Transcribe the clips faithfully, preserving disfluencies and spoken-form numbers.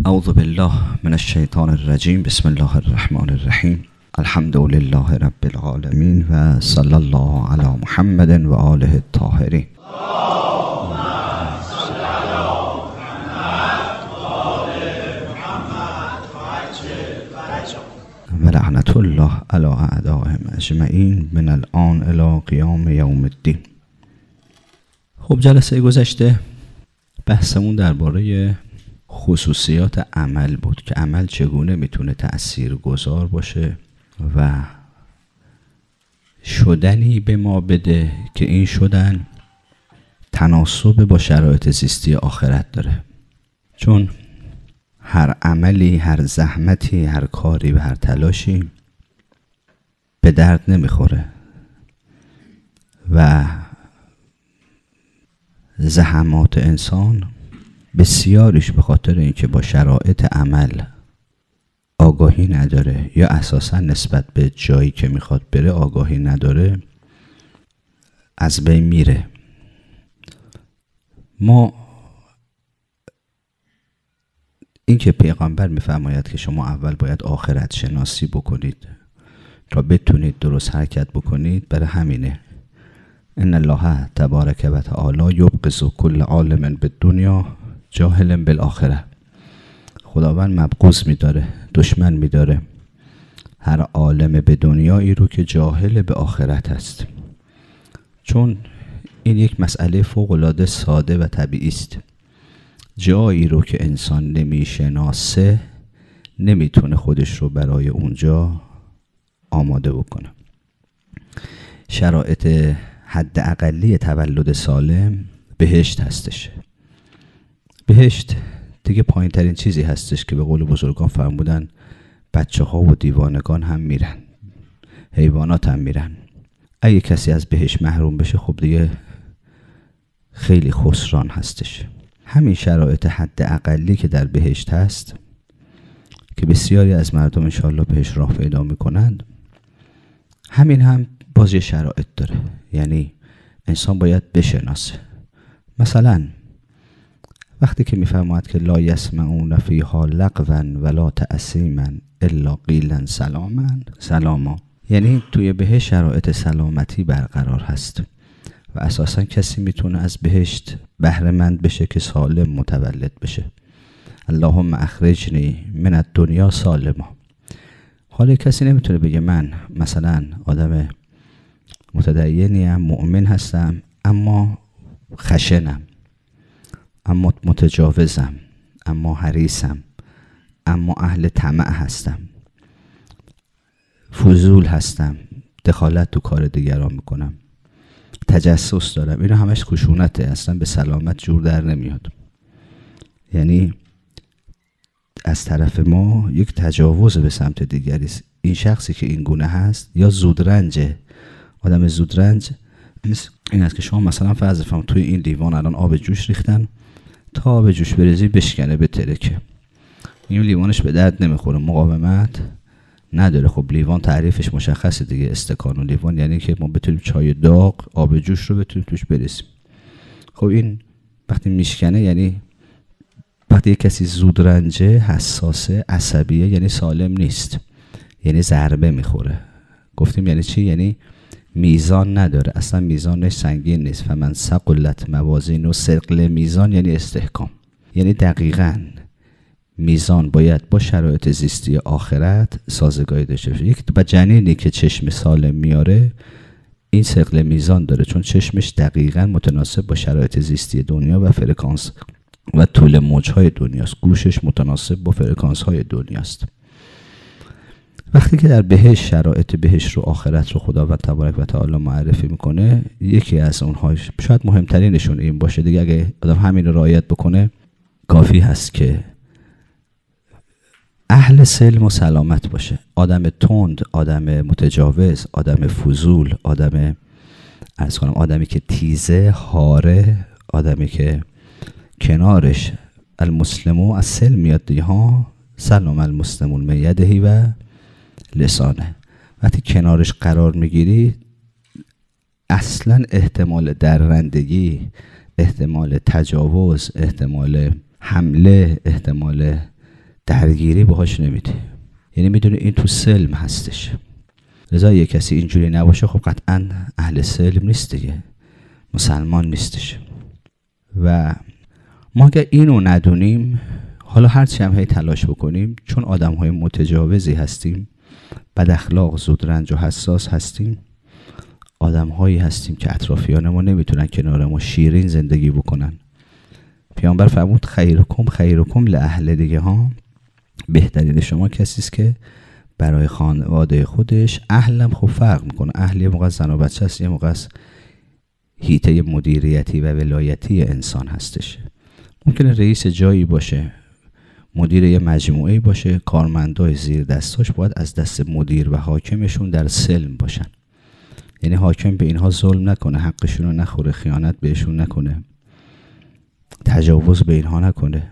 اعوذ بالله من الشیطان الرجیم. بسم الله الرحمن الرحیم. الحمد لله رب العالمین و صلی الله علی محمد و آله الطاهرین. و لعنت الله علی اعدائهم اجمعین من الان الی قیام یوم الدین. خب جلسه گذشته بحثمون درباره خصوصیات عمل بود که عمل چگونه میتونه تأثیرگذار باشه و شدنی به ما بده که این شدن تناسب با شرایط زیستی آخرت داره. چون هر عملی، هر زحمتی، هر کاری و هر تلاشی به درد نمیخوره و زحمات انسان بسیاریش به خاطر اینکه با شرایط عمل آگاهی نداره یا اساسا نسبت به جایی که میخواد بره آگاهی نداره از بین میره. ما اینکه پیغمبر میفرماید که شما اول باید آخرت شناسی بکنید تا بتونید درست حرکت بکنید، برای همینه ان الله تبارک و تعالی یبغض کل عالم بالدنیا جاهل بالآخره. خداوند مبغوض میداره، دشمن میداره هر عالم به دنیایی رو که جاهل به آخرت هست، چون این یک مسئله فوق‌العاده ساده و طبیعی است. جایی رو که انسان نمیشناسه نمیتونه خودش رو برای اونجا آماده بکنه. شرایط حد اقلی تولد سالم بهشت هستش. بهشت دیگه پایین ترین چیزی هستش که به قول بزرگان فرمودن بچه ها و دیوانگان هم میرن، حیوانات هم میرن. اگه کسی از بهشت محروم بشه خب دیگه خیلی خسران هستش. همین شرایط حد اقلی که در بهشت هست که بسیاری از مردم انشاءالله بهش راه پیدا میکنند، همین هم باز یه شرایط داره. یعنی انسان باید بشناسه. مثلا وقتی که میفرماید که لا یسمعون فیها لغوا ولا تأثیما الا قیلا سلاما سلاما، یعنی توی بهشت شرایط سلامتی برقرار هست و اساسا کسی میتونه از بهشت بهره مند بشه که سالم متولد بشه. اللهم اخرجنی من الدنیا سالما. حالا کسی نمیتونه بگه من مثلا آدم متدینیم، مؤمن هستم، اما خشنم، اما متجاوزم، اما حریصم، اما اهل طمع هستم، فضول هستم، دخالت تو کار دیگران میکنم، تجسس دارم. اینا همش خشونته، اصلا به سلامت جور در نمیاد. یعنی از طرف ما یک تجاوز به سمت دیگری است. این شخصی که این گونه هست یا زودرنجه. آدم زودرنج این است که شما مثلا فرض فرم توی این لیوان الان آب جوش ریختن، تا آب جوش بریزی بشکنه به ترکه، این لیوانش به درد نمیخوره، مقاومت نداره. خب لیوان تعریفش مشخصه دیگه، استکان و لیوان، یعنی که ما بتونیم چای داغ آب جوش رو بتونیم توش بریزیم. خب این وقتی میشکنه یعنی وقتی یک کسی زودرنجه، حساسه، عصبیه، یعنی سالم نیست، یعنی ضربه میخوره. گفتیم یعنی چی؟ یعنی میزان نداره، اصلا میزانش سنگین نیست. فمن ثقلت موازینه، و ثقل میزان یعنی استحکام، یعنی دقیقاً میزان باید با شرایط زیستی آخرت سازگاری داشته باشه. یک با جنینی که چشم سالم میاره این ثقل میزان داره، چون چشمش دقیقاً متناسب با شرایط زیستی دنیا و فرکانس و طول موجهای دنیاست. گوشش متناسب با فرکانس های دنیاست. وقتی که در بهشت شرایط بهشت رو، آخرت رو خداوند تبارک و تعالی معرفی میکنه، یکی از اونها شاید مهمترینشون این باشه دیگه، اگه آدم همین رو رعایت بکنه کافی هست که اهل سلم و سلامت باشه. آدم تند، آدم متجاوز، آدم فضول، آدم عرض کنم آدمی که تیزه، هاره، آدمی که کنارش المسلمو از سلم میاد دیگه ها، سلام المسلمون من یدهی و لسانه. وقتی کنارش قرار میگیری اصلا احتمال درندگی، احتمال تجاوز، احتمال حمله، احتمال درگیری باهاش نمیده، یعنی میدونه این تو سلم هستش. لذا یه کسی اینجوری نباشه خب قطعا اهل سلم نیست دیگه، مسلمان نیستش. و ما اگر اینو ندونیم، حالا هرچی هم هی تلاش بکنیم، چون آدم های متجاوزی هستیم، بد اخلاق، زودرنج و حساس هستیم، آدم هایی هستیم که اطرافیان ما نمیتونن کنار ما شیرین زندگی بکنن. پیامبر فرمود خیرکم خیرکم لأهل دیگه ها، بهترین شما کسی است که برای خانواده خودش، اهلم خب فرق میکنه، اهل یه موقع زن و بچه است، یه موقع حیطه مدیریتی و ولایتی انسان هستش. ممکنه رئیس جایی باشه، مدیر یه مجموعه باشه، کارمندای زیر دستاش باید از دست مدیر و حاکمشون در سلم باشن، یعنی حاکم به اینها ظلم نکنه، حقشون رو نخوره، خیانت بهشون نکنه، تجاوز به اینها نکنه.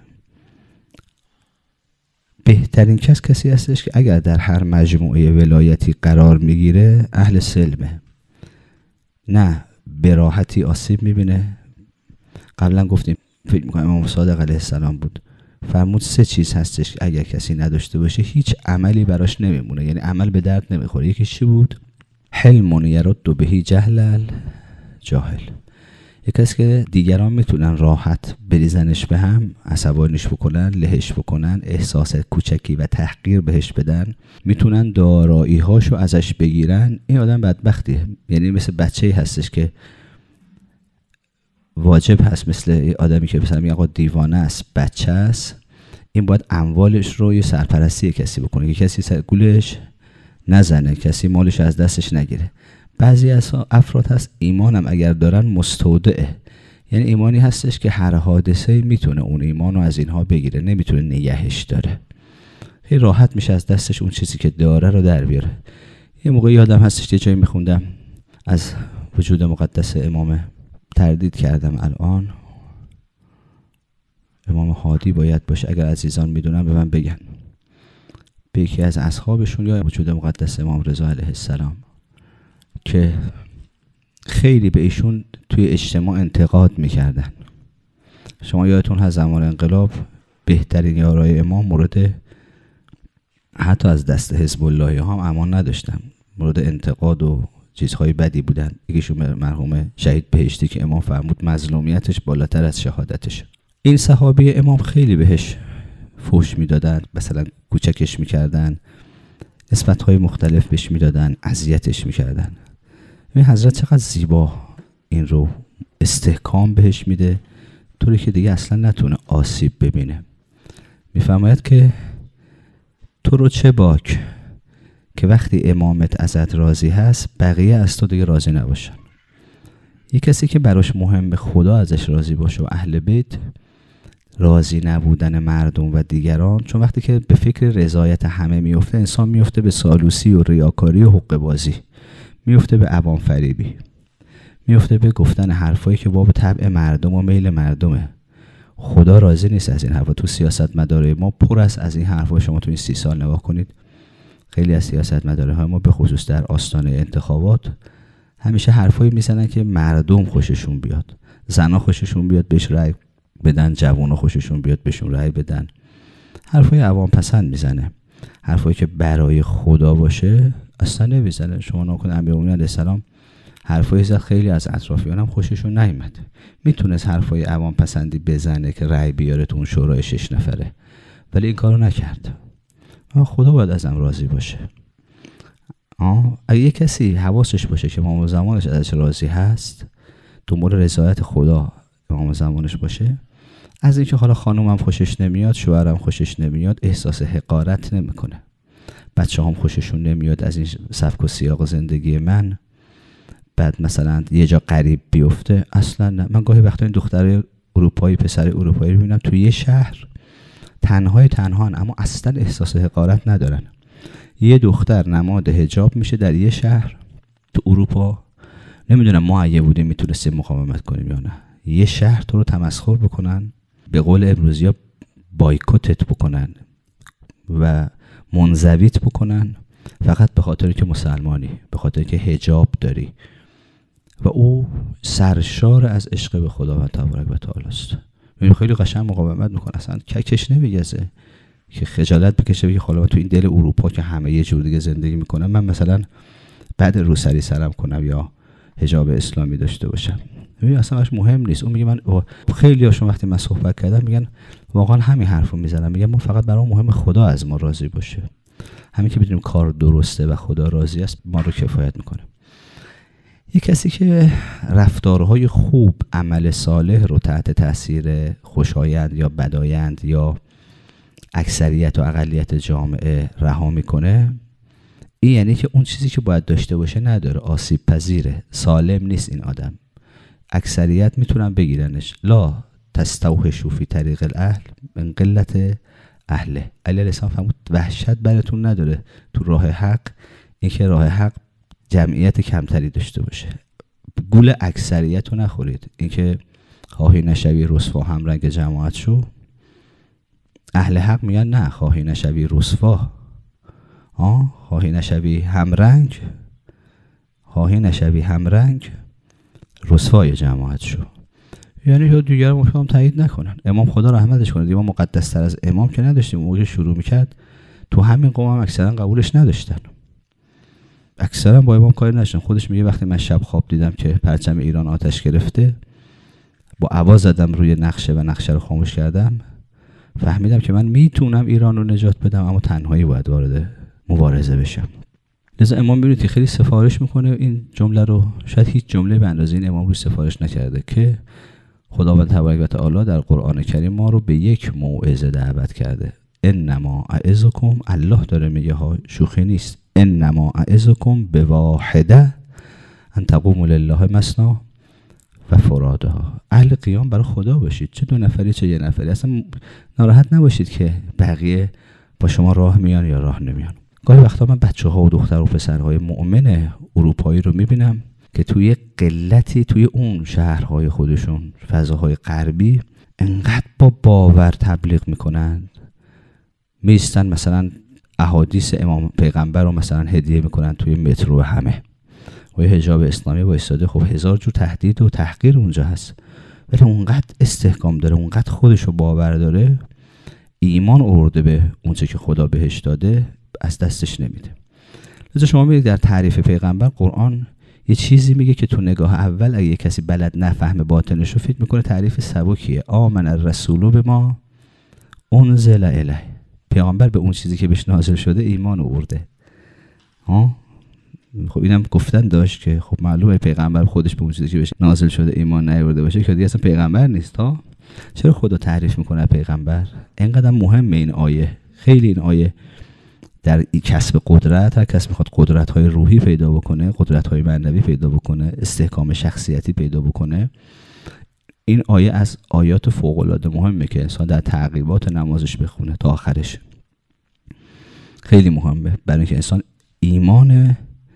بهترین کس کسی هستش که اگر در هر مجموعه ولایتی قرار میگیره اهل سلمه، نه به راحتی آسیب میبینه. قبلا گفتیم، فکر میکنم امام صادق علیه السلام بود، فرمود سه چیز هستش که اگر کسی نداشته باشه هیچ عملی براش نمیمونه، یعنی عمل به درد نمیخوره. یکی چی بود؟ حلم یرد بهی جهل جاهل، یک کسی که دیگران میتونن راحت بریزنش به هم، عصبانیش بکنن، لهش بکنن، احساس کوچکی و تحقیر بهش بدن، میتونن دارایی هاشو ازش بگیرن. این آدم بدبختیه، یعنی مثل بچه‌ای هستش که واجب هست، مثل آدمی که مثلا میگه آقا دیوانه است، بچه است، این باید اموالش رو یه سرپرستی کسی بکنه، که کسی سر گولش نزنه، کسی مالش از دستش نگیره. بعضی از افراد هست ایمانم اگر دارن مستودعه، یعنی ایمانی هستش که هر حادثه‌ای میتونه اون ایمانو از اینها بگیره، نمیتونه نگهش داره، خیلی راحت میشه از دستش اون چیزی که داره رو در بیاره. یه موقع یادم هستش یه جایی میخوندم از وجود مقدس امام، تردید کردم الان امام هادی باید باشه، اگر عزیزان میدونن به من بگن، به یکی از اصحابشون یا وجود مقدس امام رضا علیه السلام، که خیلی به ایشون توی اجتماع انتقاد میکردن. شما یادتون هست زمان انقلاب بهترین یارای امام مورد حتی از دست حزب الله هم امان نداشتن، مورد انتقاد و چیزهای بدی بودن. یکیشون مرحوم شهید بهشتی که امام فرمود مظلومیتش بالاتر از شهادتش. این صحابی امام خیلی بهش فحش میدادن، مثلا کوچکش میکردن، نسبت‌های مختلف بهش میدادن، اذیتش میکردن. این حضرت چقدر زیبا این رو استحکام بهش میده، طوری که دیگه اصلا نتونه آسیب ببینه. میفرماید که تو رو چه باک که وقتی امامت ازت راضی هست بقیه از تو دیگه راضی نباشن. یه کسی که براش مهم خدا ازش راضی باشه و اهل بیت، راضی نبودن مردم و دیگران، چون وقتی که به فکر رضایت همه میفته انسان میفته به سالوسی و ریاکاری و حقه بازی، میفته به عوام فریبی، میفته به گفتن حرفایی که باب طبع مردم و میل مردمه. خدا راضی نیست از این حرفا. تو سیاست مداره ما پر است از این حرفا. شما تو این سی سال نگاه کنید، خیلی از سیاست مداره های ما به خصوص در آستانه انتخابات همیشه حرفایی میزنن که مردم خوششون بیاد، زنا خوششون بیاد بهش رأی بدن، جوونا خوششون بیاد بهشون رأی بدن. حرفای عوام پسند میزنه، حرفایی که برای خدا باشه اصلا نمیزنه. شما نکنه امیرالمومنین علیه السلام حرفایی زد خیلی از اطرافیانم خوششون نیامد. میتونست حرفای عوام پسندی بزنه که رأی بیاره تو اون شورای شش نفره، ولی این کارو نکرد. خدا باید ازم راضی باشه. آه اگه یه کسی حواسش باشه که امام زمانش ازش راضی هست، دنبال رضایت خدا امام زمانش باشه، از اینکه حالا خانومم خوشش نمیاد، شوهرم خوشش نمیاد، احساس حقارت نمیکنه، بچه هم خوششون نمیاد از این سبک و سیاق زندگی من، بعد مثلا یه جا غریب بیفته، اصلا نه. من گاهی وقتا این دختر اروپایی، پسر اروپایی رو میبینم توی یه شهر تنهای تنهان، اما اصلا احساس حقارت ندارن. یه دختر نماد حجاب میشه در یه شهر تو اروپا، نمیدونم ما اگه بودیم میتونستیم مقاومت کنیم یا نه. یه شهر تو رو تمسخر بکنن، به قول امروزی ها بایکوتت بکنن و منزویت بکنن، فقط به خاطر که مسلمانی، به خاطر که حجاب داری، و او سرشار از عشق به خداوند تبارک و تعالی است. خیلی قشنگ مقاومت میکنه، اصلا ککش نمیگزه، که خجالت بکشه بگه حالا تو این دل اروپا که همه یه جور دیگه زندگی میکنن، من مثلا بعد روسری سرم کنم یا حجاب اسلامی داشته باشم. ببین اصلا براش مهم نیست. اون میگه من خیلی هاشون وقتی من صحبت کردم میگن واقعا همین حرفو میزنم، میگن ما فقط برام مهم خدا از ما راضی باشه، همین که بدونیم کار درسته و خدا راضی است ما رو کفایت میکنه. یک کسی که رفتارهای خوب، عمل صالح رو تحت تاثیر خوشایند یا بدایند یا اکثریت و اقلیت جامعه رها میکنه، این یعنی که اون چیزی که باید داشته باشه نداره، آسیب پذیره، سالم نیست این آدم. اکثریت میتونن بگیرنش. لا تستوحشوا فی طریق الاهل من قلت اهله. علی السلام فرمود وحشت براتون نداره تو راه حق این که راه حق جمعیت کمتری داشته باشه. گول اکثریت رو نخورید. این که خواهی نشوی رسوا هم رنگ جماعت شو، اهل حق میگن نه، خواهی نشوی رسوا، ها خواهی نشوی همرنگ، خواهی نشوی همرنگ رسوای جماعت شو. یعنی تو دیگر مفهوم تایید نکنن. امام خدا رحمتش کنه، امام مقدس تر از امام که نداشتیم. موقع شروع میکرد تو همین قوم هم اکثرا قبولش نداشتن، اکثرا با امام کاری نداشتن. خودش میگه وقتی من شب خواب دیدم که پرچم ایران آتش گرفته، با آواز زدم روی نقشه و نقشه رو خاموش کردم، فهمیدم که من میتونم ایران رو نجات بدم اما تنهایی باید وارد مبارزه بشم. لذا امام ببینید خیلی سفارش میکنه این جمله رو. شاید هیچ جمله به اندازه این امام رو سفارش نکرده که خداوند تبارک و تعالی در قرآن کریم ما رو به یک موعظه دعوت کرده. انما اعظکم، الله داره میگه ها، شوخی نیست. انما اعظکم بواحده ان تقوموا لله مثنی و فرادها. اهل قیام برای خدا باشید، چه دو نفری چه یه نفری. اصلا ناراحت نباشید که بقیه با شما راه میان یا راه نمیان. گاهی وقتا من بچه ها و دختر و پسرهای مؤمن اروپایی رو میبینم که توی قلتی توی اون شهرهای خودشون، فضاهای غربی، انقدر با باور تبلیغ میکنن، میستن مثلا احادیث امام پیغمبر رو مثلا هدیه میکنن توی مترو همه، و حجاب اسلامی وایساده. خب هزار جور تهدید و تحقیر اونجا هست، ولی اونقدر استحکام داره، اونقدر خودش رو باور داره، ایمان آورده به اونچه که خدا بهش داده، از دستش نمیده. لذا شما میگید در تعریف پیغمبر قرآن یه چیزی میگه که تو نگاه اول اگه کسی بلد نفهمه باطنشو فکر میکنه تعریف سبکیه. آمن الرسول به ما انزل الیه. پیغمبر به اون چیزی که بهش نازل شده ایمان آورده. ها خب اینم گفتن داشت که خب معلومه پیغمبر خودش به اون چیزی که بهش نازل شده ایمان نیاورده باشه که دیگه اصلا پیغمبر نیست. ها چرا خدا تعریف میکنه پیغمبر؟ اینقدر مهمه این آیه. خیلی این آیه در کسب قدرت، هر کس میخواد قدرت‌های روحی پیدا بکنه، قدرت‌های معنوی پیدا بکنه، استحکام شخصیتی پیدا بکنه، این آیه از آیات فوق‌العاده مهمه که انسان در تعقیبات نمازش بخونه تا آخرش. خیلی مهمه برای اینکه انسان ایمان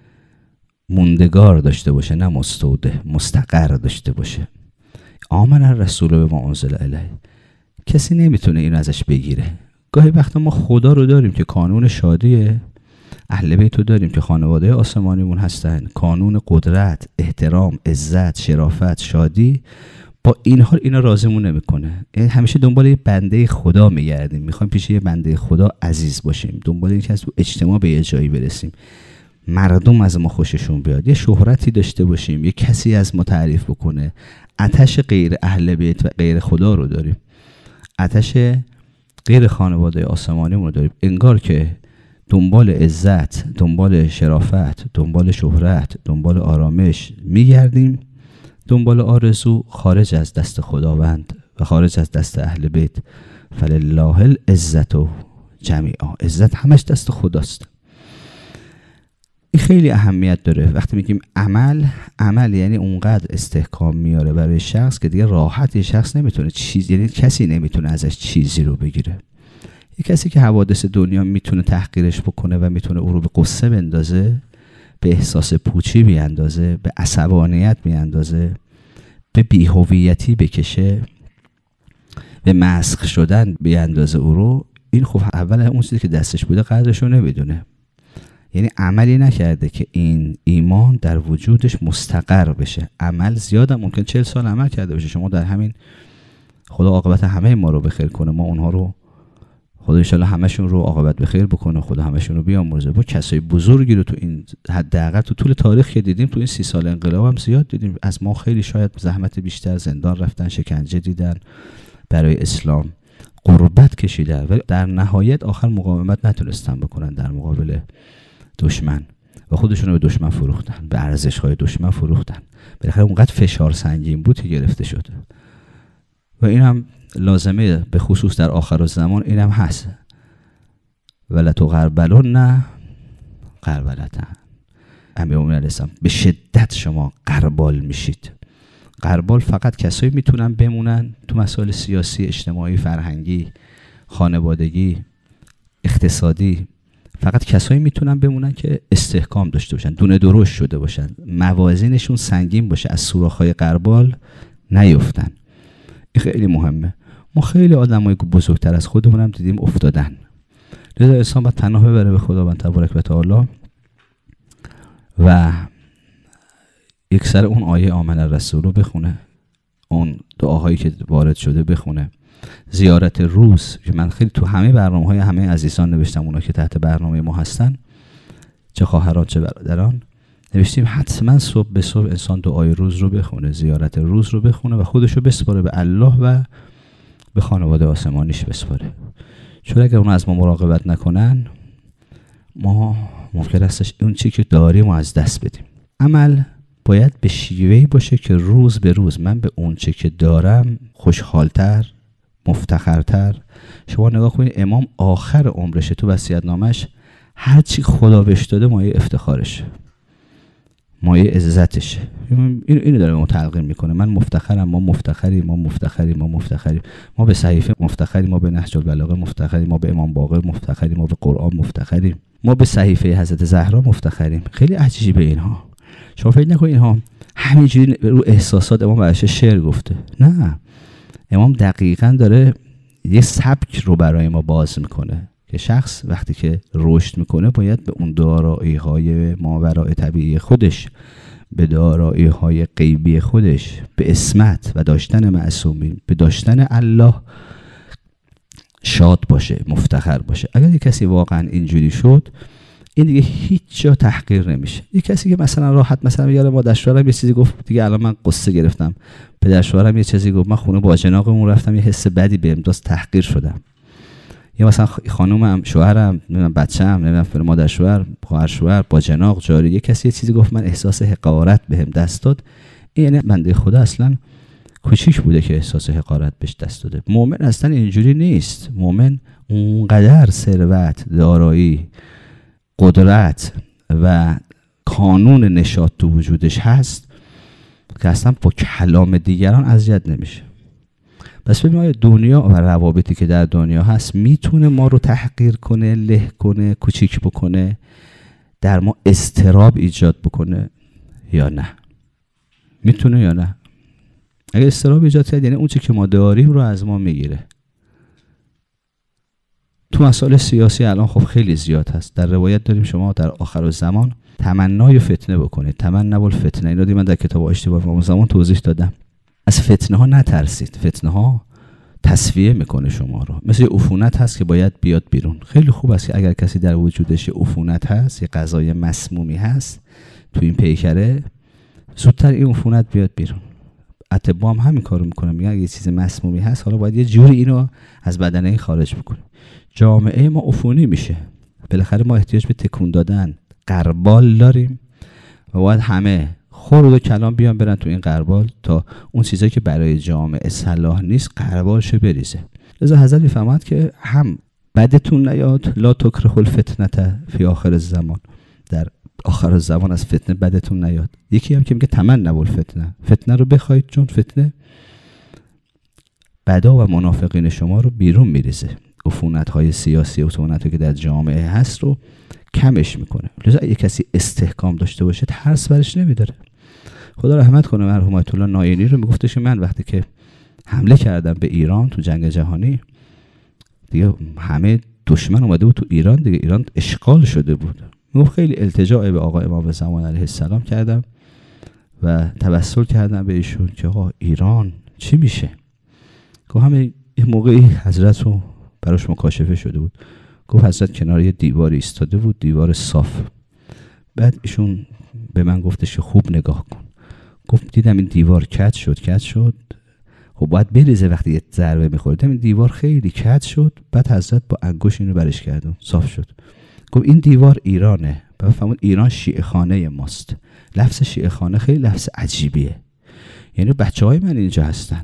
موندگار داشته باشه، نه مستوده، مستقر داشته باشه. آمن الرسول به ما انزل الیه. کسی نمیتونه این ازش بگیره. گاهی وقتا ما خدا رو داریم که کانون شادیه، اهل بیت رو داریم که خانواده آسمانیمون هستن، کانون قدرت، احترام، عزت، شرافت، شادی، با این حال اینا راضیمون نمیکنه. همیشه دنبال یه بنده خدا میگردیم، میخوایم پیش یه بنده خدا عزیز باشیم، دنبال اینکه از تو اجتماع به یه جایی برسیم، مردم از ما خوششون بیاد، یه شهرتی داشته باشیم، یه کسی از ما تعریف بکنه. آتش غیر اهل بیت و غیر خدا رو داریم، آتش غیر خانواده آسمانیمون رو داریم. انگار که دنبال عزت، دنبال شرافت، دنبال شهرت، دنبال آرامش میگردیم، دنبال آرزو خارج از دست خداوند و خارج از دست اهل بیت. فلله العزت جمیعا. عزت همش دست خداست. این خیلی اهمیت داره. وقتی میگیم عمل، عمل یعنی اونقدر استحکام میاره برای شخص که دیگه راحت یه شخص نمیتونه چیز، یعنی کسی نمیتونه ازش چیزی رو بگیره. یه کسی که حوادث دنیا میتونه تحقیرش بکنه و میتونه او رو به قصه بندازه، به احساس پوچی بیاندازه، به عصبانیت بیاندازه، به بی‌هویتی بکشه، به مسخ شدن بیاندازه او رو، این خب اول اون چیزی که دستش بوده قدرش رو نمیدونه. یعنی عملی نکرده که این ایمان در وجودش مستقر بشه. عمل زیادم ممکن چهل سال عمل کرده باشه. شما در همین، خدا عاقبت همه ما رو بخیر کنه، ما اونها رو خدا ان شاءالله همشون رو عاقبت به خیر بکنه، خدا همشون رو بیامرزه. با کسای بزرگی رو تو این حداقل تو طول تاریخ که دیدیم، تو این سی سال انقلاب هم زیاد دیدیم، از ما خیلی شاید زحمت بیشتر، زندان رفتن، شکنجه دیدن برای اسلام، غربت کشیدن، ولی در نهایت آخر مقاومت نتونستن بکنن در مقابل دشمن و خودشون رو به دشمن فروختن، به ارزش‌های دشمن فروختن. بالاخره اونقدر فشار سنگین بود که گرفته شد و این هم لازمه، به خصوص در آخر الزمان این هم هست. ولتو غربلون نه غربلتن. امیرالمومنین علیه السلام به شدت شما غربال میشید. غربال فقط کسایی میتونن بمونن تو مسائل سیاسی، اجتماعی، فرهنگی، خانوادگی، اقتصادی، فقط کسایی میتونن بمونن که استحکام داشته باشن، دونه درشت شده باشن، موازینشون سنگین باشه، از سوراخ‌های غربال نیفتن. این خیلی مهمه. ما خیلی آدمای بزرگتر از خودمون هم دیدیم افتادن. لذا انسان باید پناه ببره به خداوند تبارک و تعالی و یک سر اون آیه آمن الرسول رو بخونه، اون دعاهایی که وارد شده بخونه، زیارت روز که من خیلی تو همه برنامه‌های همه عزیزان نوشتم، اونا که تحت برنامه ما هستن، چه خواهران چه برادران، نوشتیم حتما صبح به صبح انسان دعای روز رو بخونه، زیارت روز رو بخونه و خودش رو بسپاره به الله و به خانواده آسمانیش بسپاره. چون اگر اون از ما مراقبت نکنن، ما ممکن استش اون چی که داریم از دست بدیم. عمل باید به شیوهی باشه که روز به روز من به اون چی که دارم خوشحالتر، مفتخرتر. شما نگاه کنید امام آخر عمرش تو وصیت‌نامش هر چی خدا بهش داده مایه افتخارشه، مایه عزتشه. این اینو داره ما تلقین میکنه، من مفتخرم، ما مفتخریم، ما مفتخریم، ما مفتخریم، ما به صحیفه مفتخریم، ما به نهج البلاغه مفتخریم، ما به امام باقر مفتخریم، ما به قرآن مفتخریم، ما به صحیفه حضرت زهرا مفتخریم. خیلی عجیبه اینها. شما فکر نکنید اینها همینجوری رو احساسات امام برایش شعر گفته. نه، امام دقیقاً داره یه سبک رو برای ما باز میکنه که شخص وقتی که رشد میکنه باید به اون دارایی‌های ماوراء طبیعی خودش، به دارایی‌های غیبی خودش، به عصمت و داشتن معصومین، به داشتن الله شاد باشه، مفتخر باشه. اگر یک کسی واقعا اینجوری شد، این دیگه هیچ جا تحقیر نمیشه. یک کسی که مثلا راحت مثلا میگه مادر شوهرم یه چیزی گفت، دیگه الان من قصه گرفتم، پدر شوهرم یه چیزی گفت، من خونه با جناقمون رفتم، یه حس بدی بهم داد، تحقیر شدم. یا مثلا خانومم، شوهرم، نمیدونم بچه‌م، نمیدونم مادر شوهر، خواهر شوهر، با جناق جاری، یه کسی یه چیزی گفت، من احساس حقارت بهم دست داد. این یعنی بنده خدا اصلا کوچیک بوده که احساس حقارت بهش دست داده. مؤمن اصلا اینجوری نیست. مؤمن اونقدر ثروت، دارایی، قدرت و کانون نشاط تو وجودش هست که اصلا با کلام دیگران اذیت نمیشه. پس ببینیم آیا دنیا و روابطی که در دنیا هست میتونه ما رو تحقیر کنه، له کنه، کوچیک بکنه، در ما اضطراب ایجاد بکنه یا نه؟ میتونه یا نه؟ اگه اضطراب ایجاد کرد یعنی اون چی که ما داریم رو از ما میگیره. تو مسائل سیاسی الان خب خیلی زیاد هست. در روایت داریم شما در آخر الزمان تمنای فتنه بکنید، تمنا الفتنه. اینو من در کتاب اشتباه امام زمان توضیح دادم. از فتنه ها نترسید. فتنه ها تصفیه میکنه شما رو. مثل عفونت هست که باید بیاد بیرون. خیلی خوب است که اگر کسی در وجودش عفونت هست، یه غذای مسمومی هست تو این پیکره، زودتر این عفونت بیاد بیرون. اطباء هم همین کارو میکنن، میگن اگه یه چیز مسمومی هست حالا باید یه جوری اینو از بدن این خارج بکنیم. جامعه ما عفونی میشه. بالاخره ما احتیاج به تکون دادن غربال داریم و باید همه خورد و کلام بیان برن تو این غربال تا اون چیزایی که برای جامعه صلاح نیست غربالشو بریزه. لذا حضرت میفهمد که هم بدتون نیاد، لا تکره الفتنه فی آخر الزمان، در آخر الزمان از فتنه بدتون نیاد. یکی هم که میگه تمنوا الفتنه، فتنه رو بخواید چون فتنه بدا و منافقین شما رو بیرون میریزه. عفونت‌های سیاسی و عفونت‌هایی که در جامعه هست رو کمش میکنه. لذا اگه کسی استحکام داشته باشه ترس برش نمیداره. خدا رحمت کنه مرحوم آیت الله نائینی رو میگفتش که من وقتی که حمله کردم به ایران تو جنگ جهانی، دیگه همه دشمن اومده بود تو ایران، دیگه ایران اشغال شده بود. میگفت خیلی التجا به آقا امام زمان علیه السلام کردم و توسل کردم به ایشون که آقا ایران چی میشه؟ که همه این موقعی حضرت رو براش مکاشفه شده بود. گفت حضرت کنار یه دیوار ایستاده بود، دیوار صاف. بعد ایشون به من گفتش که خوب نگاه کن. گفت دیدم این دیوار کج شد کج شد خب باید بریزه وقتی یه ضربه میخوره. دیدم این دیوار خیلی کج شد. بعد حضرت با انگوش اینو برش کرد و صاف شد. گفت این دیوار ایرانه. بعد فهمون ایران شیعه خانه ماست. لفظ شیعه خانه خیلی لفظ عجیبیه، یعنی بچه های من اینجا هستن.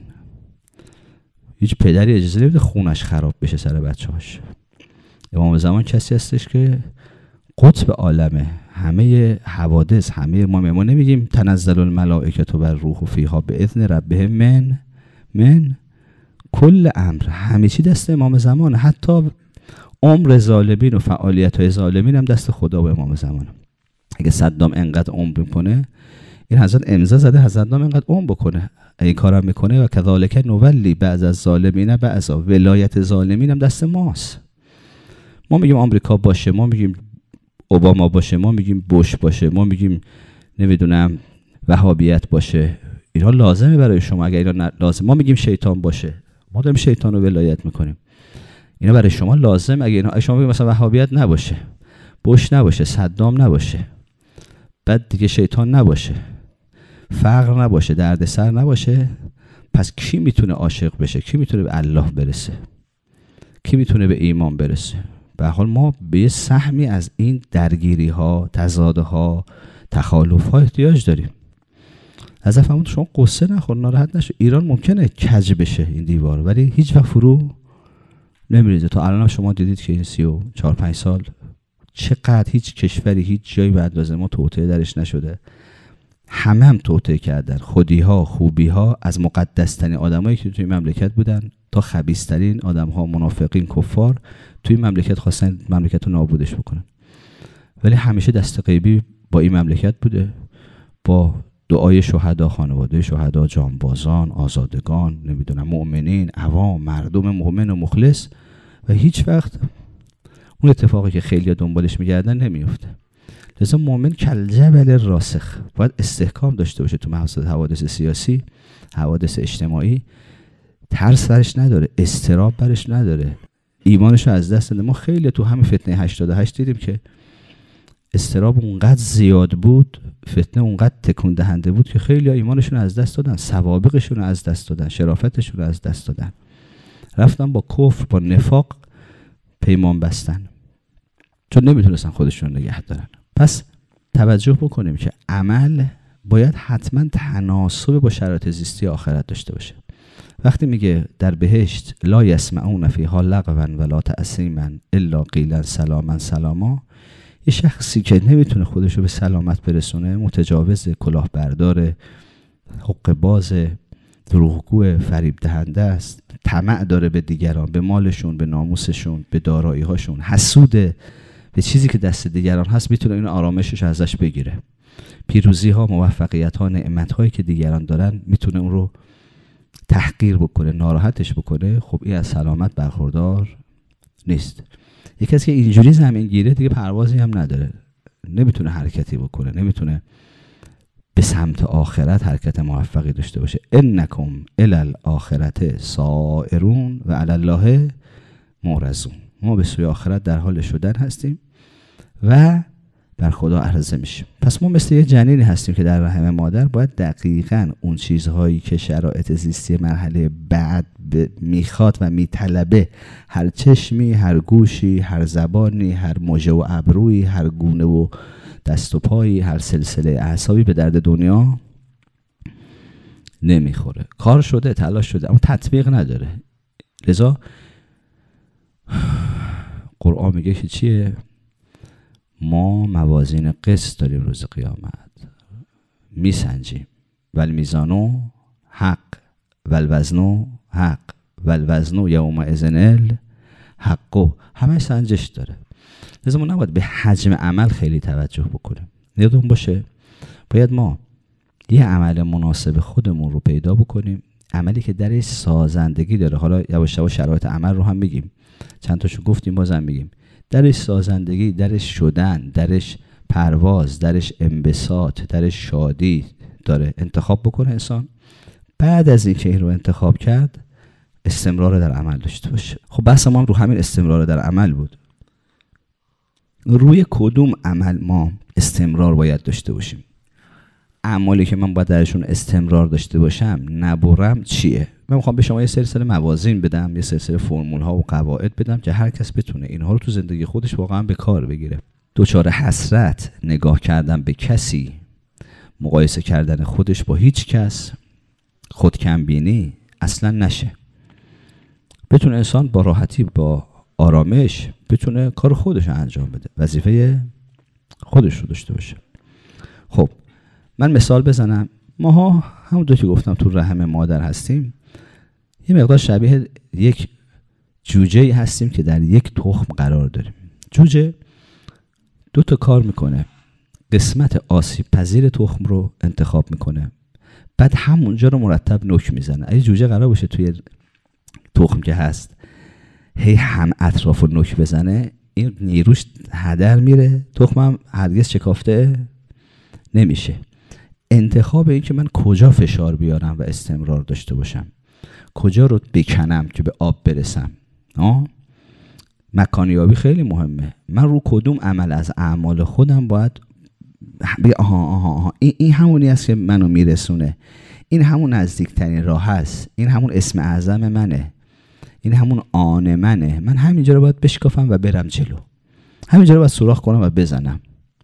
هیچ پدری اجازه نمیده خونش خراب بشه سر بچه هاش. امام زمان کسی هستش که قطب عالمه، همه حوادث، همه ما ما نمیگیم تنزل الملائکه و روح فیها به اذن ربهم من من کل امر، همه چی دست امام زمانه. حتی عمر ظالمین و فعالیت های ظالمین هم دست خدا و امام زمانه. اگه صدام انقدر عمر میکنه، این حضرت امضا زده حضرت صدام انقدر عمر بکنه، این کارم میکنه و کذالک نولی بعض از ظالمین بعضا، ولایت ظالمین هم دست ماست. ما میگیم آمریکا باشه، ما میگیم اوباما باشه، ما میگیم بوش باشه، ما میگیم نمیدونم وهابیت باشه، اینها لازمه برای شما. اگر اینا لازم، ما میگیم شیطان باشه، ما داریم شیطان رو ولایت میکنیم، اینا برای شما لازم. اگه اینا شما بگید مثلا وهابیت نباشه، بوش نباشه، صدام نباشه، بعد دیگه شیطان نباشه، فقر نباشه، دردسر نباشه، پس کی میتونه عاشق بشه؟ کی میتونه به الله برسه؟ کی میتونه به ایمان برسه؟ به حال ما به یه سهمی از این درگیری ها، تضاده ها، تخالف ها احتیاج داریم. از افهمون شما قصه نخور، ناراحت نشو. ایران ممکنه کج بشه این دیوار، ولی هیچ وقت فرو نمیریزه. تا الان شما دیدید که این سی و چهار پنج سال چقدر هیچ کشوری هیچ جایی به اندازه ما توطئه درش نشده. همه هم توطئه کردن، خودی ها، خوبی ها، از مقدس ترین آدمایی که توی مملکت بودن تا خبیث ترین آدم ها، منافقین، کفار توی مملکت خواستن مملکت رو نابودش بکنن. ولی همیشه دست غیبی با این مملکت بوده، با دعای شهدا، خانواده شهدا، جانبازان، آزادگان، نمیدونم مؤمنین، عوام، مردم مؤمن و مخلص، و هیچ وقت اون اتفاقی که خیلی دنبالش میگردن نمیفته. لذا مؤمن کالجبل راسخ باید استحکام داشته باشه تو محاسن حوادث سیاسی، حوادث اجتماعی، ترس برش نداره، استراب برش نداره، ایمانش رو از دست نده. ما خیلی تو همین فتنه هشتاد و هشت دیدیم که استراب اونقدر زیاد بود، فتنه اونقدر تکون دهنده بود که خیلی ها ایمانشون رو از دست دادن، سوابقشون رو از دست دادن، شرافتشون رو از دست دادن، رفتن با کفر، با نفاق پیمان بستن، چون نمیتونستن خودشون نگه دارن. پس توجه بکنیم که عمل باید حتما تناسب با شرایط زیستی آخرت داشته باشه. وقتی میگه در بهشت لا یسمعون فیها لغوا ولا تأثیما الا قیلا سلاما سلاما، یه شخصی که نمیتونه خودشو به سلامت برسونه، متجاوز، کلاهبردار، حق باز، دروغگو، فریب دهنده است، طمع داره به دیگران، به مالشون، به ناموسشون، به دارایی هاشون، حسوده به چیزی که دست دیگران هست، میتونه این آرامشش ازش بگیره. پیروزی ها، موفقیت ها، نعمت هایی که دیگران دارن میتونه اون رو تحقیر بکنه، ناراحتش بکنه. خب این از سلامت برخوردار نیست. یک کسی که اینجوری زمین گیره دیگه پروازی هم نداره، نمیتونه حرکتی بکنه، نمیتونه به سمت آخرت حرکت موفقی داشته باشه. انکم الی الاخرة سائرون و علی الله معرضون. ما به سوی آخرت در حال شدن هستیم و بر خدا عرضه میشیم. پس ما مثل یه جنینی هستیم که در رحم مادر باید دقیقاً اون چیزهایی که شرایط زیستی مرحله بعد میخواد و میطلبه، هر چشمی، هر گوشی، هر زبانی، هر مژه و ابرویی، هر گونه و دست و پایی، هر سلسله اعصابی به درد دنیا نمیخوره. کار شده، تلاش شده، اما تطبیق نداره. لذا قرآن میگه که چیه؟ ما موازین قسط داریم روز قیامت، میسنجیم. ول میزانو حق ول وزنو حق ول وزنو یومئذ الحق، همه سنجش داره. لذا ما نباید به حجم عمل خیلی توجه بکنیم. یادتون باشه باید ما یه عمل مناسب خودمون رو پیدا بکنیم، عملی که درش سازندگی داره. حالا یواش یواش شرایط عمل رو هم میگیم، چند تاشو گفتیم، بازم میگیم. درش سازندگی، درش شدن، درش پرواز، درش انبساط، درش شادی داره. انتخاب بکنه انسان. بعد از اینکه این رو انتخاب کرد، استمرار در عمل داشته باشه. خب بحث ما هم رو همین استمرار در عمل بود. روی کدوم عمل ما استمرار باید داشته باشیم؟ اعمالی که من باید درشون استمرار داشته باشم نبرم چیه؟ من میخوام به شما یه سلسله موازین بدم، یه سلسله فرمول ها و قواعد بدم که هر کس بتونه اینها رو تو زندگی خودش واقعا به کار بگیره. دوچار حسرت نگاه کردن به کسی، مقایسه کردن خودش با هیچ کس، خودکمبینی اصلا نشه. بتونه انسان با راحتی، با آرامش بتونه کار خودش رو انجام بده، وظیفه خودش رو داشته باشه. خب من مثال بزنم. ماها همون دو که گفتم تو رحم مادر هستیم، یه مقدار شبیه یک جوجه هستیم که در یک تخم قرار داریم. جوجه دو تا کار میکنه. قسمت آسیب پذیر تخم رو انتخاب میکنه، بعد همونجا رو مرتب نوک میزنه. اگه جوجه قرار باشه توی تخم که هست هی هم اطراف رو نوک بزنه، این نیروش هدر میره، تخم هم هرگز شکافته نمیشه. انتخاب این که من کجا فشار بیارم و استمرار داشته باشم، کجا رو بکنم که به آب برسم. آه؟ مکانیابی خیلی مهمه. من رو کدوم عمل از اعمال خودم باید بگه آها آها آها این, این همونی است که منو میرسونه، این همون نزدیکترین راه هست، این همون اسم اعظم منه، این همون آن منه. من همینجا رو باید بشکافم و برم جلو، همینجا رو باید سوراخ کنم و بزنم.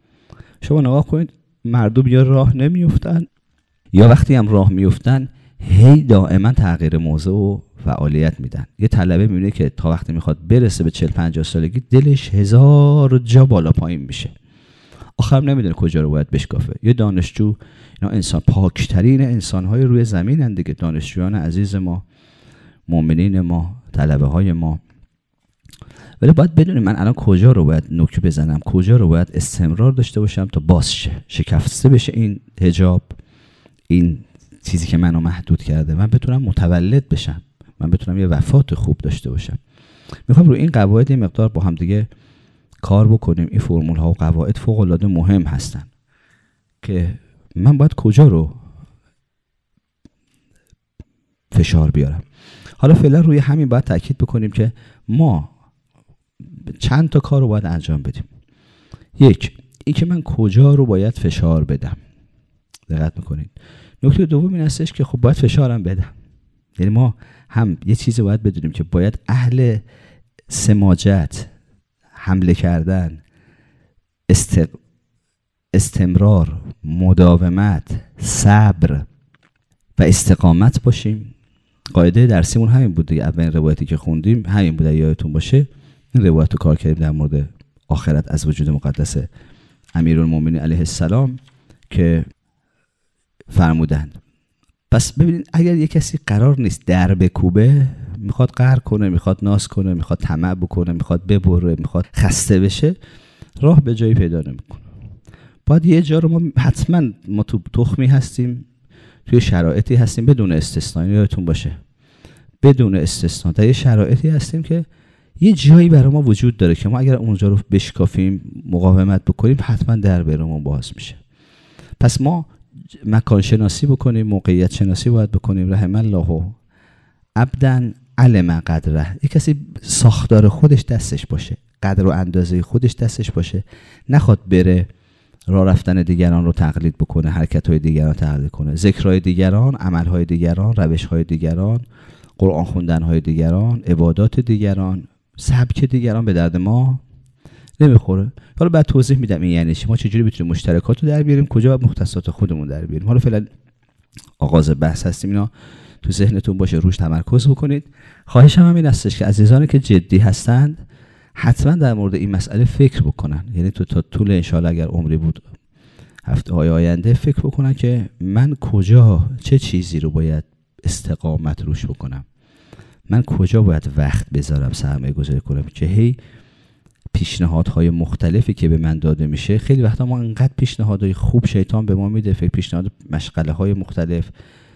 شما نگاه کنید، مردم یا راه نمیفتن یا وقتی هم راه میفتن هی دائما تغییر موضع و فعالیت میدن. یه طلبه میبینه که تا وقتی میخواد برسه به چهل پنجاه سالگی دلش هزار جا بالا پایین میشه، آخر نمیدونه کجا رو باید بشکافه. یه دانشجو، اینا انسان پاکترین انسانهای روی زمینن دیگه، دانشجویان عزیز ما، مؤمنین ما، طلبه های ما. ولی باید بدونیم من الان کجا رو باید نوک بزنم، کجا رو باید استمرار داشته باشم تا باز شه، شکسته بشه این حجاب، این چیزی که منو محدود کرده، من بتونم متولد بشم، من بتونم یه وفات خوب داشته باشم. میخوام رو این قواعد یه مقدار با هم دیگه کار بکنیم. این فرمول ها و قواعد فوق العاده مهم هستن که من باید کجا رو فشار بیارم. حالا فعلا روی همین باید تاکید بکنیم که ما چند تا کار رو باید انجام بدیم. یک، این که من کجا رو باید فشار بدم. دقت میکنید. نکته دوم این هستش که خب باید فشارم بدم. یعنی ما هم یه چیزی باید بدونیم که باید اهل سماجت، حمله کردن، است... استمرار، مداومت، صبر و استقامت باشیم. قاعده درسیمون همین بود دیگه. اولین روایتی که خوندیم همین بود، یادتون باشه. این روایت رو کار کردیم در مورد آخرت از وجود مقدس امیرالمومنین علیه السلام که فرمودند. پس ببینید اگر یک کسی قرار نیست در بکوبه، میخواد قهر کنه، میخواد ناز کنه، میخواد طمع بکنه، میخواد ببره، میخواد خسته بشه، راه به جایی پیدا نمیکنه. باید یه جا رو ما حتما ما تو تخمی هستیم، توی شرایطی هستیم بدون استثنا. یادتون باشه بدون استثنا در یه شرایطی هستیم که یه جایی برای ما وجود داره که ما اگر اونجا رو بشکافیم، مقاومت بکنیم، حتما در برامون باز میشه. پس ما مکان شناسی بکنیم، موقعیت شناسی باید بکنیم. رحم الله عبدن علم قدره. یک کسی ساختار خودش دستش باشه، قدر و اندازه خودش دستش باشه، نخواد بره راه رفتن دیگران رو تقلید بکنه، حرکت‌های دیگران تقلید کنه، ذکرهای دیگران، عملهای دیگران، روش‌های دیگران، قرآن خوندن‌های دیگران، عبادات دیگران، سبک دیگران به درد ما نمیخوره. حالا بعد توضیح میدم این یعنی چی، ما چجوری بتونیم مشترکات رو در بیاریم، کجا باید مختصات خودمون در بیاریم. حالا فعلا آغاز بحث هستیم، اینا تو ذهنتون باشه، روش تمرکز بکنید. خواهشم هم این هستش که عزیزانی که جدی هستند حتما در مورد این مسئله فکر بکنن. یعنی تو تا طول انشالله اگر عمری بود هفته های آینده فکر بکنن که من کجا چه چیزی رو باید استقامت روش بکنم، من کجا باید وقت بذارم، سرمایه گذاری کنم که هی پیشنهادهای مختلفی که به من داده میشه. خیلی وقتا ما انقدر پیشنهادهای خوب شیطان به ما میده، فکر پیشنهاد مشغله های مختلف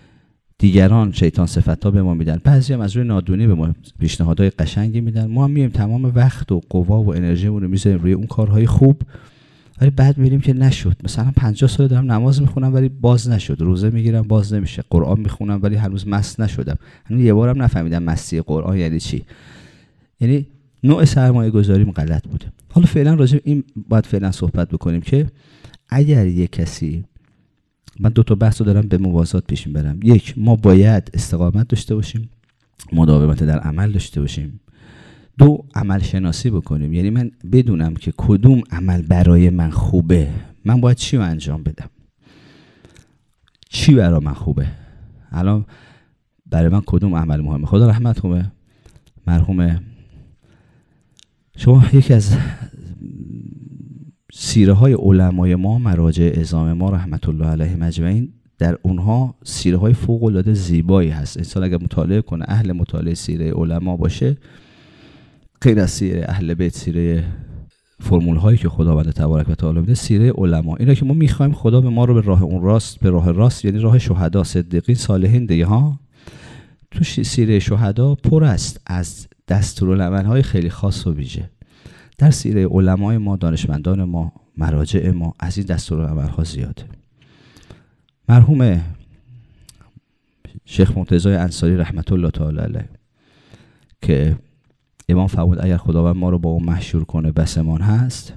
دیگران شیطان صفتا به ما میدن، بعضی هم از روی نادونی به ما پیشنهادهای قشنگی میدن، ما هم میایم تمام وقت و قوا و انرژیمون رو میذاریم روی اون کارهای خوب ولی بعد می‌بینیم که نشد. مثلا پنجاه سال دارم نماز میخونم ولی باز نشد، روزه میگیرم باز نمیشه، قرآن میخونم ولی هنوز مست نشدم، هنوز یه بارم نفهمیدم مستی قرآن یعنی چی. یعنی نوع سرمایه گذاریم غلط بوده. حالا فعلا راجع به این باید فعلا صحبت بکنیم که اگر یک کسی، من دو تا بحث رو دارم به موازات پیش میبرم. یک، ما باید استقامت داشته باشیم، مداومت در عمل داشته باشیم. دو، عمل شناسی بکنیم، یعنی من بدونم که کدوم عمل برای من خوبه، من باید چی رو انجام بدم، چی برای من خوبه. الان برای من کدوم عمل مهمه؟ خدا رحمت کنه مرحوم شما، یکی از سیره های علمای ما، مراجع عظام ما رحمت الله علیهم اجمعین، در اونها سیره های فوق العاده زیبایی هست. انسان اگر مطالعه کنه، اهل مطالعه سیره علما باشه، غیر از سیره اهل بیت، سیره فرمول هایی که خداوند تبارک و تعالی میده، سیره علما، اینا که ما میخوایم خدا به ما رو به راه اون راست، به راه راست یعنی راه شهدا، صدیقین، صالحین دیگه ها. تو سیره شهدا پر است از دستورالعمل های خیلی خاص و ویژه. در سیره علمای ما، دانشمندان ما، مراجع ما، از این دستورالعمل ها زیاده. مرحوم شیخ مرتضی انصاری رحمت الله تعالی علیه که امام فرمود اگر خداوند ما رو با اون محشور کنه بسمان هست،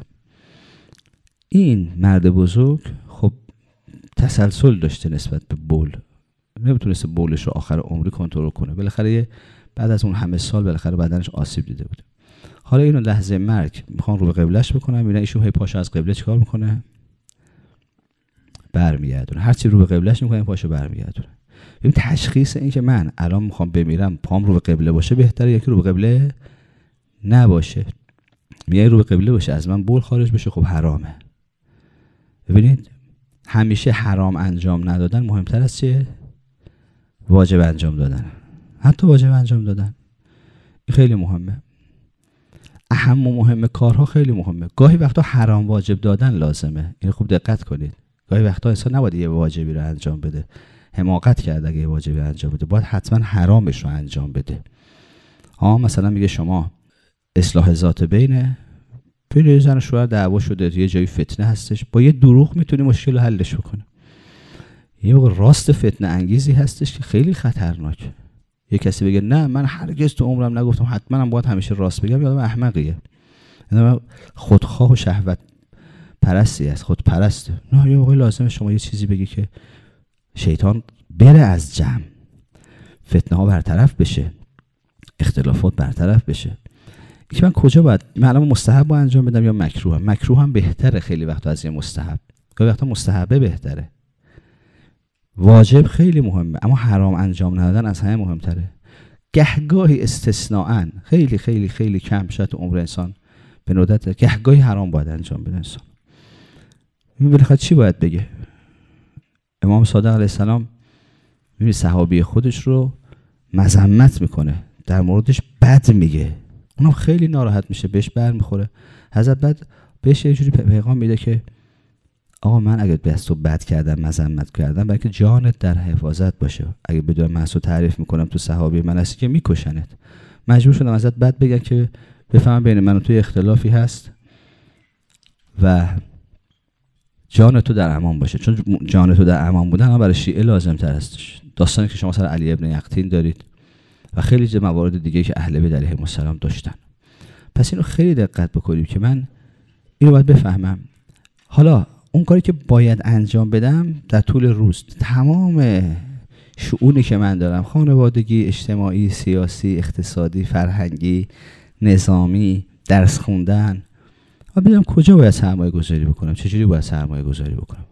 این مرد بزرگ خب تسلسل داشته نسبت به بول، نمیتونسته بولش رو آخر عمری کنترل کنه، بالاخره بعد از اون همه سال بالاخره بدنش آسیب دیده بود. حالا اینو لحظه مرگ میخوان رو به قبلش بکنن، میبینن ایشون هی پاشو از قبله چیکار میکنه؟ برمیگردونه. هرچی رو به قبلش میکنه پاشو برمیگردونه. ببین تشخیص این که من الان میخوام بمیرم پام رو به قبله باشه بهتره یکی رو به قبله نباشه. میگه رو به قبله باشه از من بول خارج بشه، خب حرامه. ببینید همیشه حرام انجام ندادن مهمتر از چیه؟ واجب انجام دادن. حتی واجب انجام دادن این خیلی مهمه. اهم و مهم کارها خیلی مهمه. گاهی وقتا حرام واجب دادن لازمه، این خوب دقت کنید. گاهی وقتا انسان نباید یه واجبی رو انجام بده، حماقت کرد اگه یه واجبی انجام بده، باید حتما حرامش رو انجام بده. ها مثلا میگه شما اصلاح ذات بینه، بین زن و شوهر دعوا شده، یه جایی فتنه هستش، با یه دروغ میتونی مشکل رو حلش بکنه. یه موقع راست فتنه انگیزی هستش که خیلی خطرناکه. یه کسی بگه نه من هرگز تو عمرم نگفتم، حتما هم باید همیشه راست بگم، یادم احمقیه، یعنی خودخواه و شهوت پرستی است، خود پرسته. نه یه موقع لازمه شما یه چیزی بگی که شیطان بره از جمع، فتنه ها برطرف بشه، اختلافات برطرف بشه. که من کجا باید من الان مستحب رو انجام بدم یا مکروه؟ مکروه هم بهتره خیلی وقتا از یه مستحب، خیلی وقتا مستحبه بهتره. واجب خیلی مهمه اما حرام انجام ندادن از همه مهمتره. گهگاهی استثناءً خیلی خیلی خیلی کم، شاید تو عمر انسان به ندرت گهگاهی حرام باید انجام بده انسان. این بالاخره چی باید بگه؟ امام صادق علیه السلام میبینی صحابی خودش رو مذمت میکنه، در موردش بد میگه، اونم خیلی ناراحت میشه، بهش بر میخوره. حضرت بعد بهش یه جوری پیغام میده که آقا من اگه بس تو بد کردم، مذمت کردم، بلکه جانت در حفاظت باشه. اگه بدون من رو تعریف میکنم تو صحابی من هستی که میکشنت. مجبور شدم ازت بد بگن که بفهم بین من و تو اختلافی هست و جان تو در امان باشه. چون جان تو در امان بودن هم برای شیعه لازم تر هستش. داستانی که شما سر علی ابن یقطین دارید و خیلی چیز موارد دیگه که اهل بیت علیهم السلام داشتن. پس اینو خیلی دقت بکنیم که من اینو باید بفهمم. حالا اون کاری که باید انجام بدم در طول روز، تمام شؤونی که من دارم، خانوادگی، اجتماعی، سیاسی، اقتصادی، فرهنگی، نظامی، درس خوندن، و بدونم کجا باید سرمایه گذاری بکنم، چجوری باید سرمایه گذاری بکنم،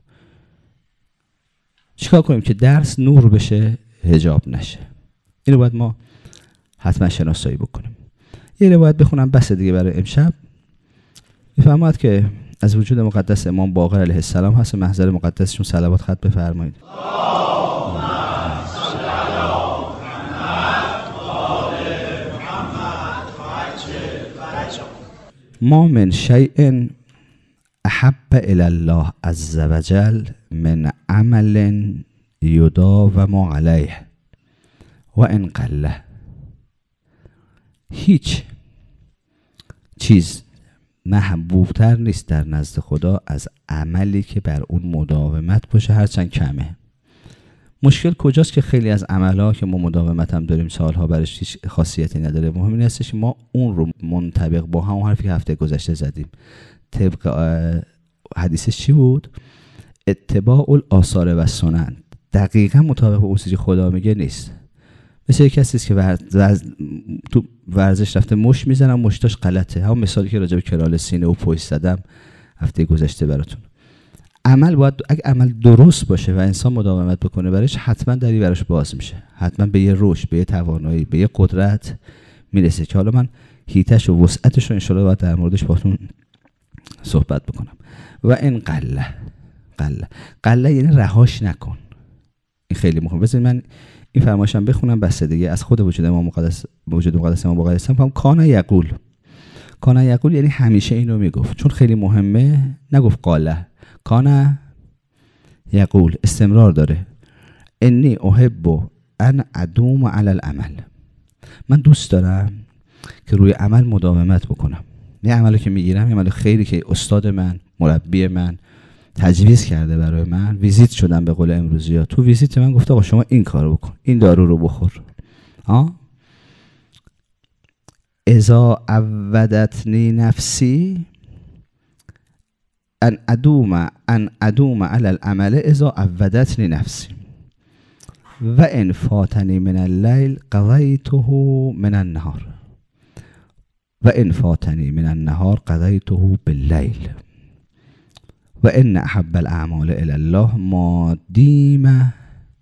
چیکار کنیم که درس نور بشه، حجاب نشه. اینو باید ما حتما شناسایی بکنیم. یه روایت بخونم بس دیگه برای امشب. میفهمد که از وجود مقدس امام باقر علیه السلام هست، محضر مقدسشون صلوات خط بفرمایید. ما من شیء احب الی الله عز وجل من عمل یداوم علیه و ان قله. هیچ چیز محبوبتر نیست در نزد خدا از عملی که بر اون مداومت باشه هرچند کمه. مشکل کجاست که خیلی از عملها که ما مداومت هم داریم سالها برش هیچ خاصیتی نداره، مهم این هستش که ما اون رو منطبق با همون حرفی که هفته گذشته زدیم طبق حدیثش چی بود؟ اتباع الاثار و سنن، دقیقا مطابق با اون چیزی خدا میگه نیست. مثل یک کسی است که ورز... تو ورزش رفته مش میزنم مشتاش غلطه، همون مثالی که راجع به کرال سینه و پشت زدم هفته گذشته براتون. عمل باید اگه عمل درست باشه و انسان مداومت بکنه برش، حتما دری براش باز میشه، حتما به یه رشد، به یه توانایی، به یه قدرت میرسه که حالا من هیتش و وسعتش رو انشالله باید در موردش باهاتون صحبت بکنم. و این قله قله قله یعنی رهاش نکن. این خیلی مهمه. بذارید من این فرمایشم بخونم بس دیگه از خود وجود امام مقدس وجود مقدس امام باقر اسلام. کانا یقول، کانا یقول یعنی همیشه اینو میگفت، چون خیلی مهمه نگفت قاله، کانا یقول استمرار داره. انی احب ان ادوم علی العمل، من دوست دارم که روی عمل مداومت بکنم. یه عملی که میگیرم، یه عمل خیری که استاد من، مربی من تجویز کرده برای من، ویزیت شدم به قول امروزی ها، تو ویزیت من گفته آقا شما این کارو بکن، این دارو رو بخور. ها اذا عودتنی نفسی ان ادوم ان ادوم علی العمل اذا عودتنی نفسی و ان فاتنی من اللیل قضیته من النهار و ان فاتنی من النهار قضیته باللیل و ان احب الاعمال الی الله ما دیم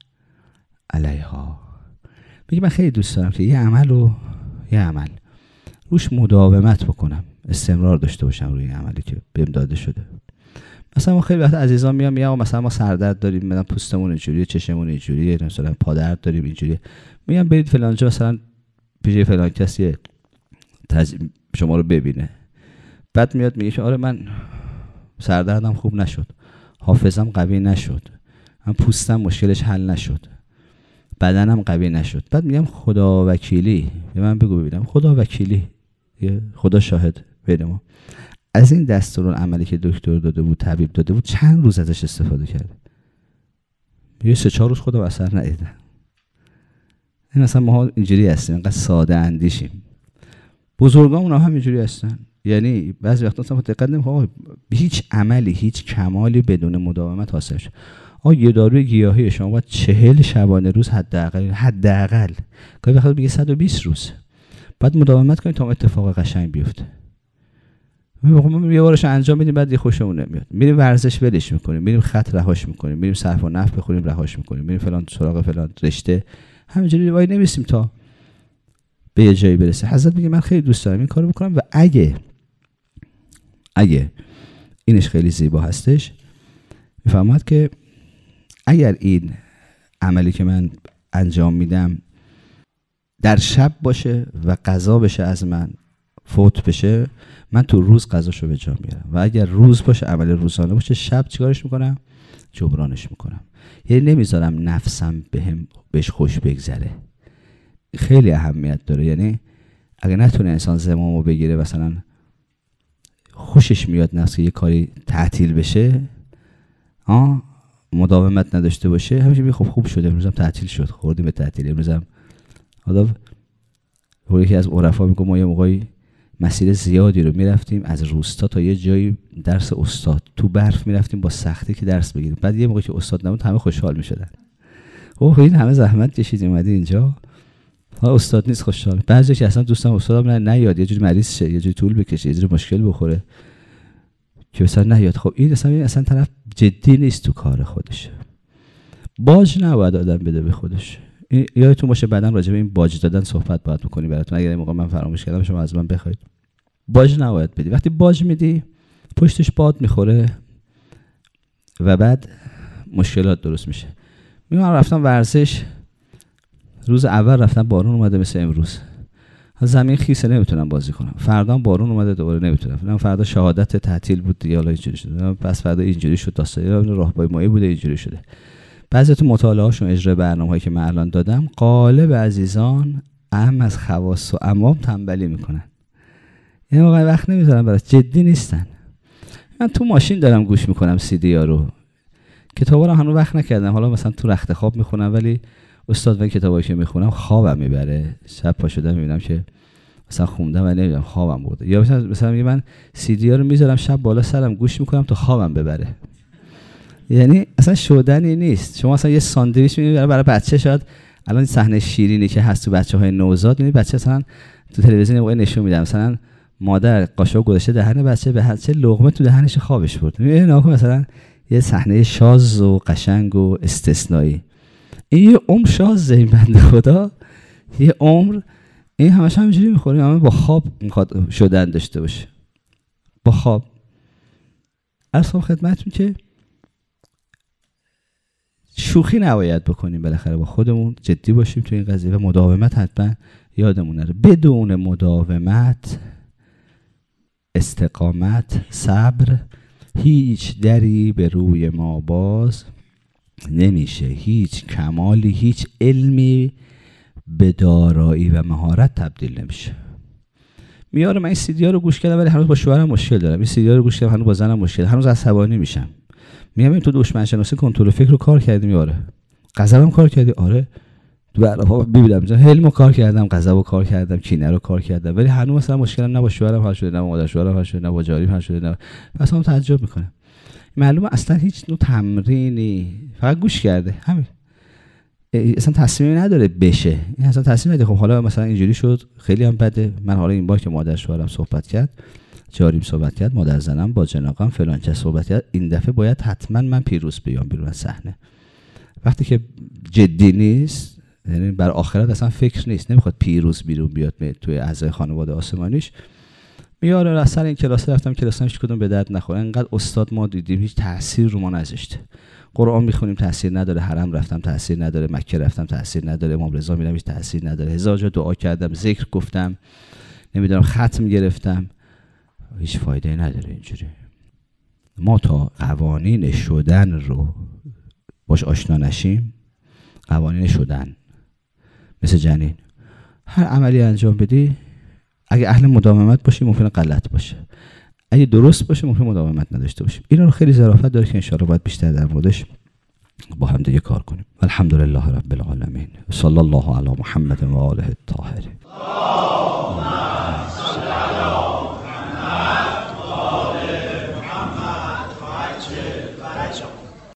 علیها. میگه من خیلی دوست دارم که یه عمل رو یه عمل روش مداومت بکنم، استمرار داشته باشم روی عملی که بهم داده شده. مثلا ما خیلی وقت عزیزان میام میگم مثلا ما سردرد داریم، مثلا پوستمون اینجوریه، چشممون اینجوریه، مثلا پا درد داریم اینجوریه، میگم برید فلان جا مثلا پیش فلان کسی تج... شما رو ببینه. بعد میاد میگه آره من سردردم خوب نشد، حافظم قوی نشد، من پوستم مشکلش حل نشد، بدنم قوی نشد. بعد میگم خدا وکیلی، به من بگو ببینم، خدا وکیلی، خدا شاهد بین ما، از این دستورالعملی که دکتر داده بود، طبیب داده بود، چند روز ازش استفاده کرد؟ یه سه چهار روز خدا اثر ندیدن. این مثلا ما اینجوری هستیم، اینقدر ساده اندیشیم. بزرگامون هم اینجوری هستن. یعنی بعضی وقتا مثلا دقت نمی‌کنه هیچ عملی، هیچ کمالی بدون مداومت حاصل شه. آ یه داروی گیاهی شما باید چهل شبانه روز حداقل حداقل گاهی وقتا میگه صد و بیست روز بعد مداومت کنید تا اتفاق قشنگ بیفته. ما یه بارش انجام میدیم بعد یه خوشمون نمیاد، میریم ورزش ولش میکنیم، میریم خط رهاش میکنیم، میریم صرف و نفع بخوریم رهاش میکنیم، میریم فلان سراغ فلان رشته، همینجوری وای نمیسیم تا به یه جایی برسه. حضرت میگه من خیلی دوست دارم این کارو بکنم و اگه اگه اینش خیلی زیبا هستش، میفهمد که اگر این عملی که من انجام میدم در شب باشه و قضا بشه از من فوت بشه، من تو روز قضاشو به جا میارم و اگر روز باشه عمل روزانه باشه، شب چیکارش میکنم؟ جبرانش میکنم. یعنی نمیذارم نفسم بهم بهش خوش بگذره. خیلی اهمیت داره. یعنی اگه نتونه انسان زمامو بگیره، مثلا خوشش میاد نفس که یه کاری تعطیل بشه، آه مداومت نداشته باشه، همیشه میگه خب خوب شده امروزم تعطیل شد، خوردیم به تعطیل امروزم. حالا یکی از عرفا میگه ما یه موقعی مسیر زیادی رو میرفتیم از روستا تا یه جایی درس استاد، تو برف میرفتیم با سختی که درس بگیریم. بعد یه موقعی که استاد نبود همه خوشحال میشدن. اوه این همه زحمت کشید اومدی اینجا، حالا استاد نیست خوشحال. بعضی که اصلا دوستان استادم نه نیاد، یه جوری مریض شه، یه جوری طول بکشه، یه جوری مشکل بخوره که مثلا نیاد. خب این اصلا این اصلا طرف جدی نیست تو کار خودش. باج نباید آدم بده به خودش. یادتون باشه بعداً راجع به این باج دادن صحبت باید بکنی براتون، اگر این موقع من فراموش کردم شما از من بخواید. باج نباید بدی. وقتی باج میدی پشتش باد میخوره و بعد مشکلات درست میشه. میگم من رفتم ورزش، روز اول رفتم بارون اومده مثل امروز، زمین خیسه نمیتونم بازی کنم. فردا بارون اومده دوباره نمیتونم. فردا شهادت تعطیل بود دیگه، حالا اینجوری شد. پس فردا اینجوری شد، داستان راهپای مایی بوده اینجوری شده. بعضی تو مطالعه‌هاشون اجرای برنامه‌هایی که من الان دادم، غالب عزیزان اهم از خواص و عوام تنبلی میکنن. یعنی واقعا وقت نمیذارم براش، جدی نیستن. من تو ماشین دارم گوش میکنم سی دی ها رو، کتابا رو هنوز وقت نکردم، حالا مثلا تو رخت خواب میخونم، ولی استاد و کتابایی که میخونم خوابم میبره. شب پا شدم میبینم که مثلا خوندم و نمیدونم خوابم برده، یا مثلا مثلا میگه من سی دی ها رو میذارم شب بالا سرم گوش میکنم تا خوابم ببره. یعنی اصلا شدنی نیست. شما اصلا یه ساندویچ میبینید برای بچه، شاید الان صحنه شیرینی که هست تو بچه‌های نوزاد، میبینید بچه مثلا تو تلویزیون موقع نشون میدن مثلا مادر قاشق گذاشته دهن بچه، به بچه لقمه تو دهنش خوابش برد. میبینید ناگهان مثلا یه صحنه شاذ و قشنگ و استثنایی. این یه عمر شازه این بنده خدا، یه عمر این همش همینجوری میخوریم، همه با خواب میخواد شدن داشته باشه، با خواب. اصلا خدمتتون که شوخی نباید بکنیم، بالاخره با خودمون جدی باشیم تو این قضیه و مداومت حتما یادمون نره. بدون مداومت، استقامت، صبر، هیچ دری به روی ما باز نمیشه، هیچ کمالی، هیچ علمی به دارایی و مهارت تبدیل نمیشه. میاره من این سی دی ها رو گوش کردم ولی هنوز با شوهرم مشکل دارم، این سی دی ها رو گوش کردم هنوز با زنم مشکل، هنوز عصبانی میشم. میگم این تو دشمن شناسی کنترل فکر رو کار کردی؟ میاره. غضبم کار کردی؟ آره. تو علاوه ببینم حلمو کار کردم، غضبو کار کردم، کینه رو کار کردم، ولی هنوز مثلا مشکلم نه با شوهرم حل شده، نه با مادر شوهرم حل شده، نه با جاریم حل شده، نه. پس هم تعجب میکنم. معلومه اصلا هیچ نوع تمرینی، فقط گوش کرده همین. اصلا تصمیمی نداره بشه. این اصلا تصمیم نداره. خب حالا مثلا اینجوری شد، خیلی هم بده. من حالا این بار که مادر شوهرم صحبت کرد، جاریم صحبت کرد، مادر زنم با جناقم فلان کس صحبت کرد، این دفعه باید حتما من پیروز بیام بیرون از صحنه. وقتی که جدی نیست، یعنی بر آخرت اصلا فکر نیست، نمیخواد پیروز بیرون بیاد توی اعضای خانواده آسمانیش، میاره از سر این کلاس رفتم، کلاس هیچ کدوم به درد نخوره. انقدر استاد ما دیدیم هیچ تأثیر رو ما نذاشته. قرآن میخونیم تأثیر نداره، حرم رفتم تأثیر نداره، مکه رفتم تأثیر نداره، امام رضا میرم هیچ تأثیر نداره، هزار جا دعا کردم، ذکر گفتم، نمیدونم ختم گرفتم، هیچ فایده نداره. اینجوری ما تا قوانین شدن رو باش آشنا نشیم، قوانین شدن مثل جنین، هر عملی انجام بدی اگه اهل مداومت باشی ممکنه غلط باشه، اگه درست باشه ممکنه مداومت نداشته باشیم. اینا رو خیلی ظرافت داره که ان شاء الله باید بیشتر در موردش با هم دیگه کار کنیم. الحمدلله رب العالمین، صلی الله علی محمد و آله الطاهرین.